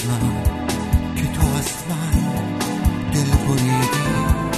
مطمئن که تو از من دل بریدی.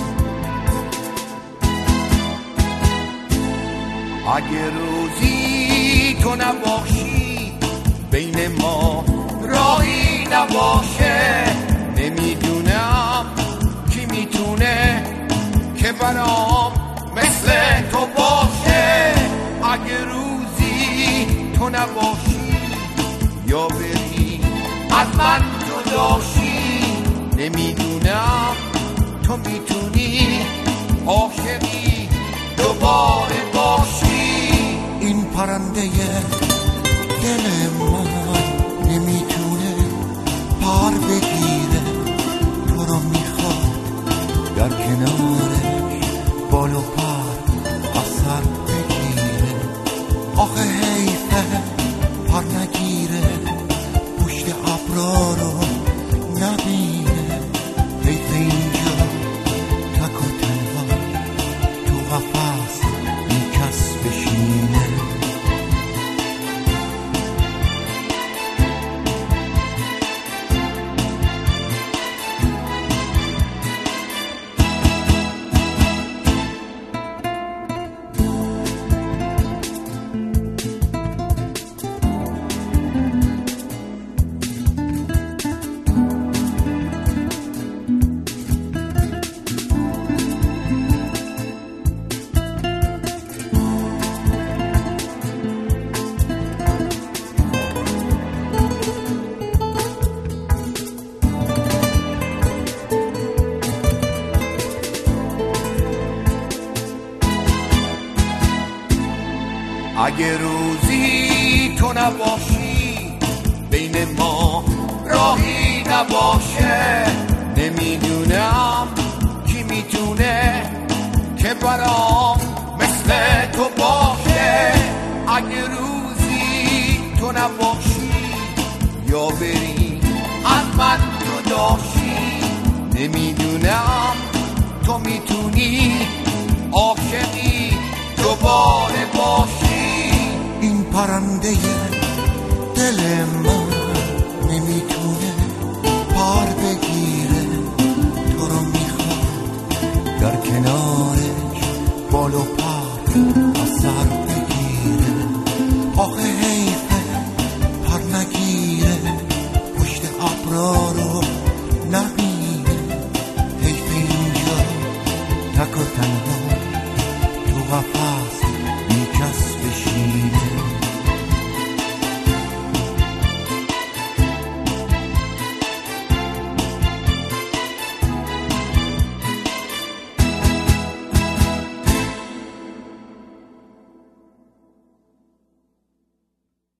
اگه روزی تو نباشی بین ما راهی نباشه، نمیدونم کی میتونه که برام مثل تو باشه. اگه روزی تو نباشی یا بری از من جداشی، نمیدونم تو میتونی عاشقی دوباره باشی. این پرنده دل من نمیتونه پر بگیره، تو رو میخواد در کنارش بال و پر اثر بگیره. آخه حیفه پر نگیره، پشت ابرا رو نبینه. حیفه اینجا تک و تنها تو قفس این کس بشینه. اگه روزی تو نباشی بین ما راهی نباشه، نمیدونم کی میتونه که برام مثل تو باشه. اگه روزی تو نباشی یا بری از من جداشی، نمیدونم تو میتونی عاشقی دوباره باشی. این پرنده دل من نمیتونه پر بگیره، تو رو میخواد در کنارش بال و پر اثر بگیره. آخه حیفه پر نگیره، پشت ابرا رو نبینه. حیفه اینجا تک و تنها تو قفس